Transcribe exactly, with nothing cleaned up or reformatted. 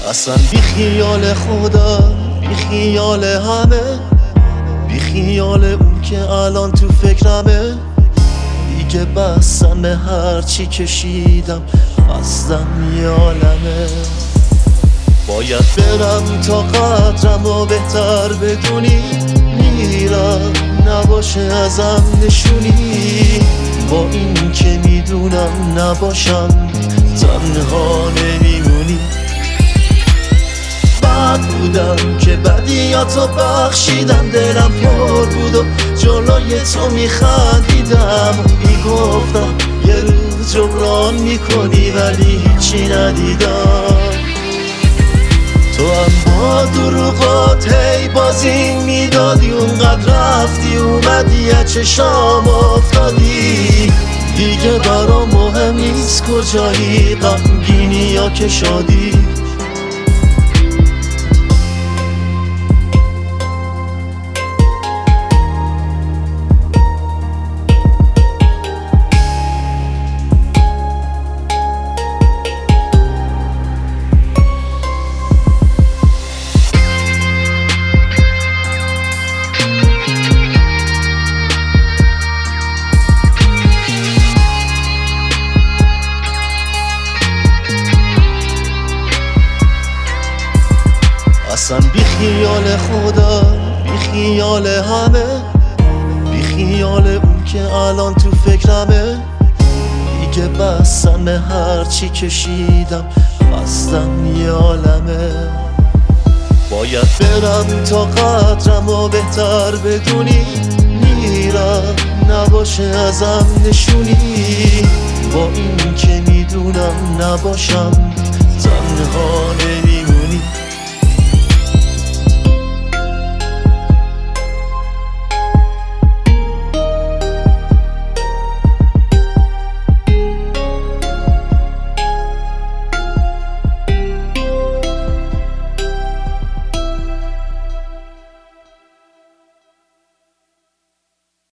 اصلا بی خیال خدا، بی خیال همه، بی خیال اون که الان تو فکرمه. دیگه بستم هرچی کشیدم، خستم یه عالمه. باید برم تا قدرم و بهتر بدونی، میرم نباشه ازم نشونی. با این که میدونم نباشم تنها نمیمونی. بد بودم که بدیاتو بخشیدم، دلم پر بود و جلوی تو میخندیدم. میگفتم یه روز جبران میکنی ولی هیچی ندیدم. تو هم با دروغات هی بازی میدادی، اونقدر رفتی اومدی از چشام افتادی. دیگه برام مهم نیست کجایی، غمگینی یا که شادی. اصلا بی خیال خدا، بی خیال همه، بی خیال اون که الان تو فکرمه. دیگه بستم هرچی کشیدم، خستم یه عالمه. باید برم تا قدرم و بهتر بدونی، میرم نباشه ازم نشونی. با این که میدونم نباشم تنها